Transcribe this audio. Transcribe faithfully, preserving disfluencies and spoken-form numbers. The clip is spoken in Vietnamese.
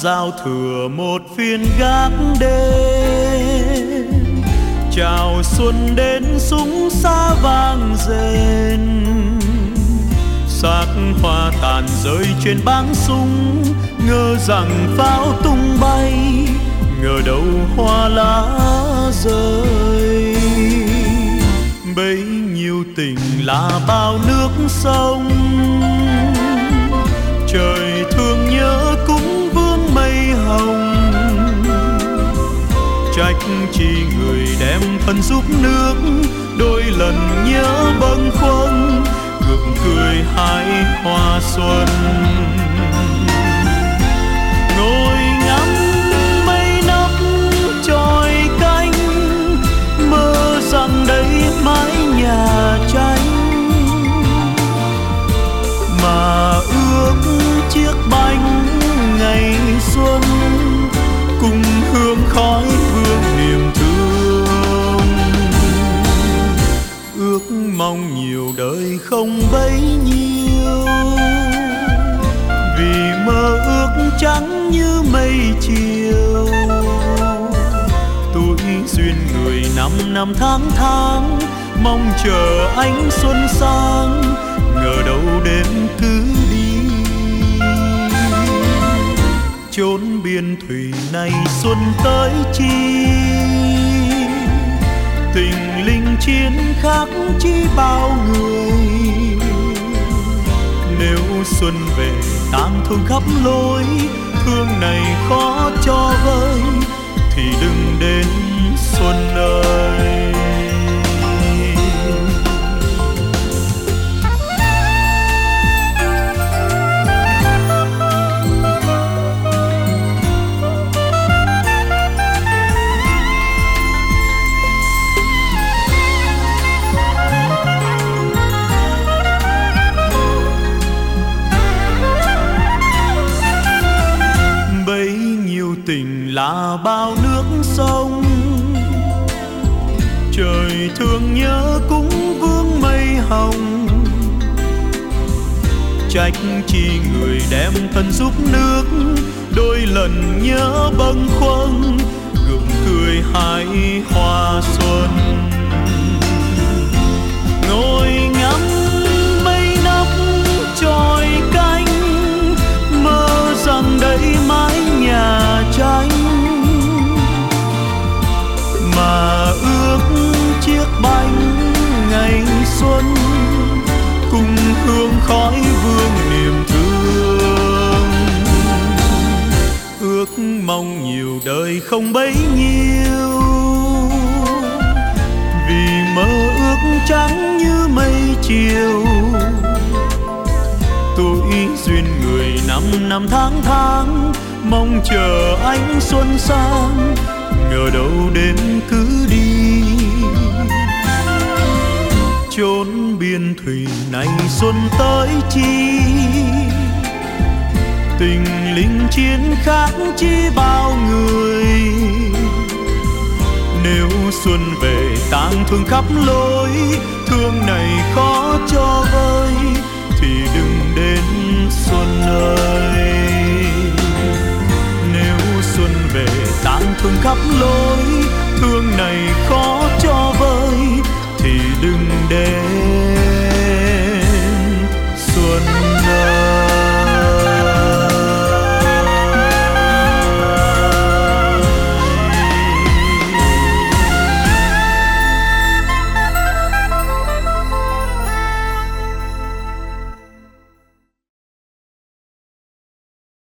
giao thừa một phiên gác đêm, chào xuân đến súng xa vang rền, xác hoa tàn rơi trên báng súng, ngờ rằng pháo tung bay, ngờ đâu hoa lá rơi. Bấy nhiêu tình là bao nước sông, trời thương nhớ cũng vương mây hồng, trách chi người đem thân giúp nước, đôi lần nhớ bâng khuâng, gượng cười hái hoa xuân. Ngồi ngắm mây nấp tròi canh, mơ rằng đây mái nhà tranh, mà ước chiếc bánh ngày xuân, cùng hương khói vương niềm thương. Ước mong nhiều đời không bấy nhiêu, vì mơ ước trắng như mây chiều. Tuổi duyên người năm năm tháng tháng, mong chờ ánh xuân sang, ngờ đâu đêm cứ đi. Chốn biên thủy này xuân tới chi, tình linh chiến khác chi bao người. Nếu xuân về tang thương khắp lối, thương này khó cho vơi, thì đừng đến xuân ơi. Tình là bao nước sông, trời thương nhớ cũng vương mây hồng, trách chi người đem thân giúp nước, đôi lần nhớ bâng khuâng, gượng cười hái hoa xuân. Ngồi ngắm mây nấp tròi canh, mơ rằng đây mái nhà tranh, mà ước chiếc bánh ngày xuân, cùng hương khói vương niềm thương. Ước mong nhiều đời không bấy nhiêu, vì mơ ước trắng như mây chiều. Tuổi duyên người năm năm tháng tháng, mong chờ ánh xuân sang, ngờ đâu đêm cứ đi. Chốn biên thủy này xuân tới chi, tình linh chiến khác chi bao người. Nếu xuân về tang thương khắp lối, thương này khó cho vơi, thì đừng đến xuân ơi.